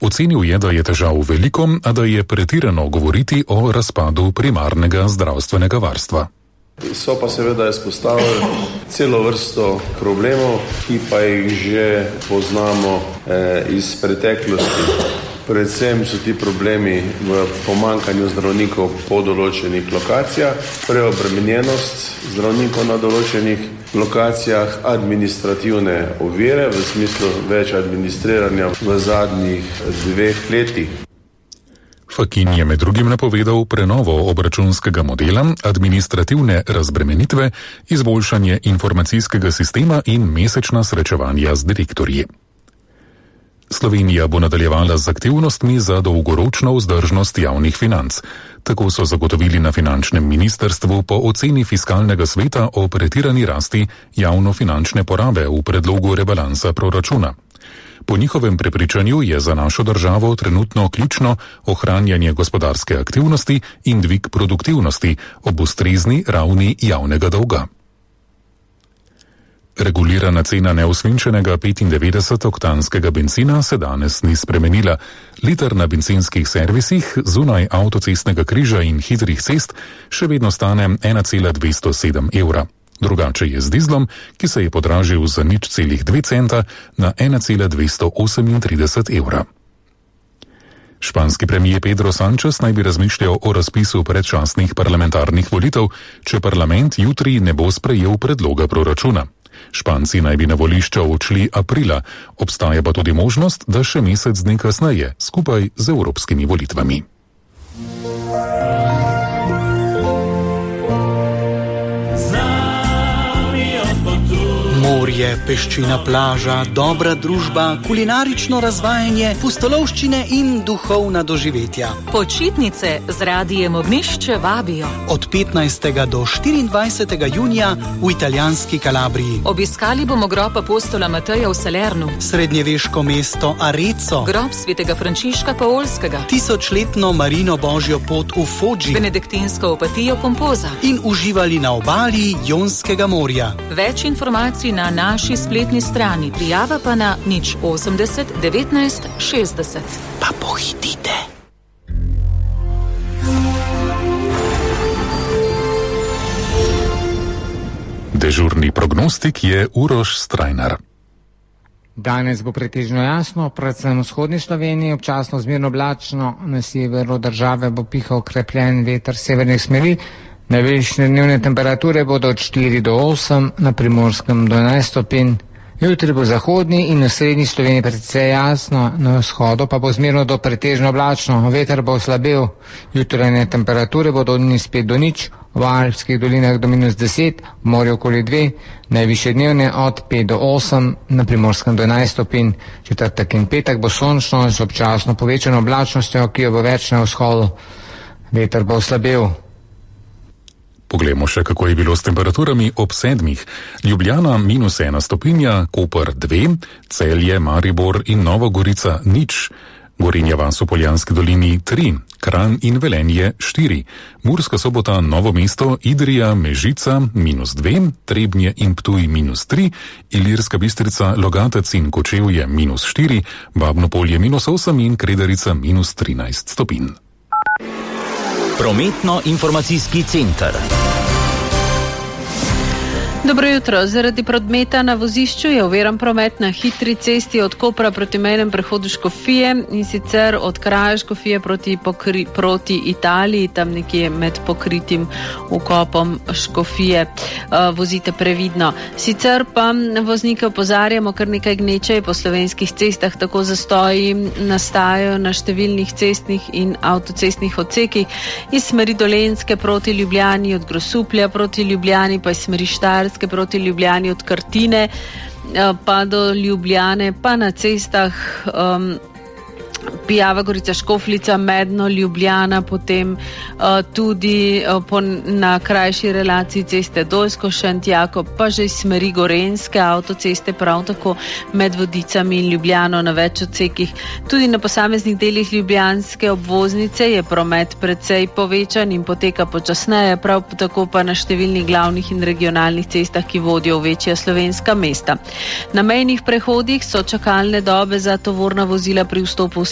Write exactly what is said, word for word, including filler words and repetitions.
Ocenil je, da je težav veliko, a da je pretirano govoriti o razpadu primarnega zdravstvenega varstva. So pa seveda izpostavili celo vrsto problemov, ki pa jih že poznamo eh, iz preteklosti. Predvsem so ti problemi v pomanjkanju zdravnikov po določenih lokacijah, preobremenjenost zdravnikov na določenih lokacijah, administrativne ovire v smislu več administriranja v zadnjih dveh letih. Fakin je med drugim napovedal prenovo obračunskega modela, administrativne razbremenitve, izboljšanje informacijskega sistema in mesečna srečevanja z direktorji. Slovenija bo nadaljevala z aktivnostmi za dolgoročno vzdržnost javnih financ. Tako so zagotovili na finančnem ministrstvu po oceni fiskalnega sveta o pretirani rasti javnofinančne porabe v predlogu rebalansa proračuna. Po njihovem prepričanju je za našo državo trenutno ključno ohranjanje gospodarske aktivnosti in dvig produktivnosti ob ustrezni ravni javnega dolga. Regulirana cena neosvinčenega petindevetdesetoktanskega bencina se danes ni spremenila. Liter na bencinskih servisih zunaj avtocestnega križa in hitrih cest še vedno stane ena cela dvesto sedem evra. Drugače je z dizlom, ki se je podražil za nič celih dve centa na ena cela dvesto osemintrideset evra. Španski premijer Pedro Sánchez naj bi razmišljal o razpisu predčasnih parlamentarnih volitev, če parlament jutri ne bo sprejel predloga proračuna. Španci naj bi na volišča odšli aprila, obstaja pa tudi možnost, da še mesec dni kasneje, skupaj z evropskimi volitvami. Morje, peščina plaža, dobra družba, kulinarično razvajanje, pustolovščine in duhovna doživetja. Počitnice z Radijem Ognjišče vabijo. Od petnajstega do štiriindvajsetega junija v italijanski Kalabriji. Obiskali bomo grob apostola Mateja v Salernu, srednjeveško mesto Arezzo, grob svetega Frančiška Paolskega, tisočletno Marino Božjo pot v Foggi, benediktinsko opatijo Kompoza in uživali na obali Jonskega morja. Več informacij na naši spletni strani, prijava pa na nič osemdeset devetnajst šestdeset. Pa pohitite. Dežurni prognostik je Uroš Strajnar. Danes bo pretežno jasno, predvsem v vzhodni Sloveniji, občasno zmerno oblačno, na severu države bo pihal okrepljen veter severnih smeri. Najvišje dnevne temperature bodo od štiri do osem, na Primorskem do enajst stopinj. Jutri bo v zahodni in v srednji Sloveniji precej jasno, na vzhodu pa bo zmerno do pretežno oblačno, veter bo oslabel. Jutranje temperature bodo od nič spet do nič, v alpskih dolinah do minus deset, v morju okoli dve, najvišje dnevne od pet do osem, na Primorskem do enajst stopinj. Četrtek in petek bo sončno z občasno povečano oblačnostjo, ki jo bo več na vzhodu. Veter bo oslabel. Poglejmo še, kako je bilo s temperaturami ob sedmih. Ljubljana minus ena stopinja, Koper dve, Celje, Maribor in Nova Gorica nič. Gorenja vas v Poljanski dolini tri, Kranj in Velenje štiri, Murska Sobota, Novo mesto, Idrija, Mežica minus dve, Trebnje in Ptuj minus tri, Ilirska Bistrica, Logatec in Kočevje minus štiri, Babno Polje minus osem in Kredarica minus trinajst stopinj. Prometno-informacijski center. Dobro jutro. Zaradi prometa na vozišču je oviran promet na hitri cesti od Kopra proti mejnem prehodu Škofije in sicer od kraja Škofije proti, pokri, proti Italiji, tam nekje med pokritim vkopom Škofije. Uh, vozite previdno. Sicer pa voznike opozarjamo, kar nekaj gneče po slovenskih cestah, tako zastoji nastajajo na številnih cestnih in avtocestnih odsekih iz smeri Dolenjske proti Ljubljani, od Grosuplja proti Ljubljani, pa iz smeri Štajerske proti Ljubljani od Krtine pa do Ljubljane, pa na cestah um, Pijava Gorica, Škofljica, Medno, Ljubljana, potem uh, tudi uh, po, na krajši relaciji ceste Dolsko, Šentjako, pa že iz smeri Gorenjske avtoceste, prav tako med Vodicami in Ljubljano na več odsekih. Tudi na posameznih delih ljubljanske obvoznice je promet precej povečan in poteka počasneje, prav tako pa na številnih glavnih in regionalnih cestah, ki vodijo v večja slovenska mesta. Na mejnih prehodih so čakalne dobe za tovorna vozila pri vstopu v